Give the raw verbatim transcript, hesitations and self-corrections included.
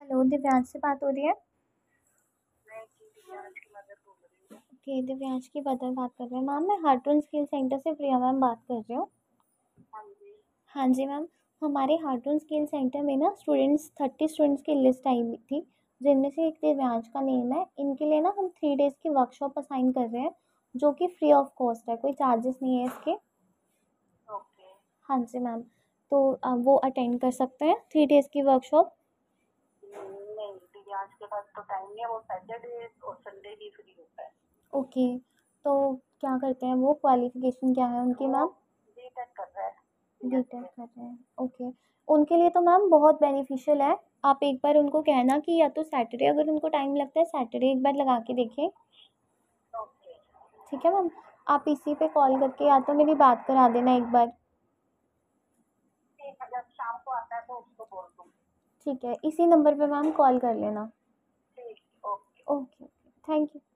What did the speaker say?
Hello, Divyansh से बात हो रही है? मैं जी दिव्यांश की मदर बोल रही हूँ। ओके, दिव्यांश की मदर बात कर रहे हैं। मैम, मैं हार्टून स्किल सेंटर से प्रिया मैम बात कर रही हूँ। हाँ जी। हाँ जी मैम, हमारे हार्टून स्किल सेंटर में ना स्टूडेंट्स थर्टी स्टूडेंट्स की लिस्ट आई हुई थी, जिनमें से एक दिव्यांश का नेम है। इनके लिए ना हम थ्री डेज़ की वर्कशॉप असाइन कर रहे हैं, जो कि फ्री ऑफ कॉस्ट है, कोई चार्जेस नहीं है इसके। ओके। हाँ जी मैम, तो अ, वो अटेंड कर सकते हैं थ्री डेज़ की वर्कशॉप। नहीं, दिव्यांश के पास तो टाइम नहीं है, वो सैटरडे और संडे ही फ्री होता है। ओके, तो क्या करते हैं वो, क्वालिफिकेशन क्या है उनकी वो मैम? बीटेक कर रहा है बीटेक बीएससी में। कर रहे हैं, ओके। उनके लिए तो मैम बहुत बेनिफिशियल है। आप एक बार उनको कहना कि या तो सैटरडे, अगर उनको टाइम लगता है सैटरडे एक बार लगा के देखें। ओके। ठीक है मैम, आप इसी पे कॉल करके या तो मेरी बात करा देना एक बार। ठीक है, जब शाम को आता है तो उसको बोल दूँगी। ठीक है, इसी नंबर पे मैम कॉल कर लेना। ठीक, ओके। Okay, thank you.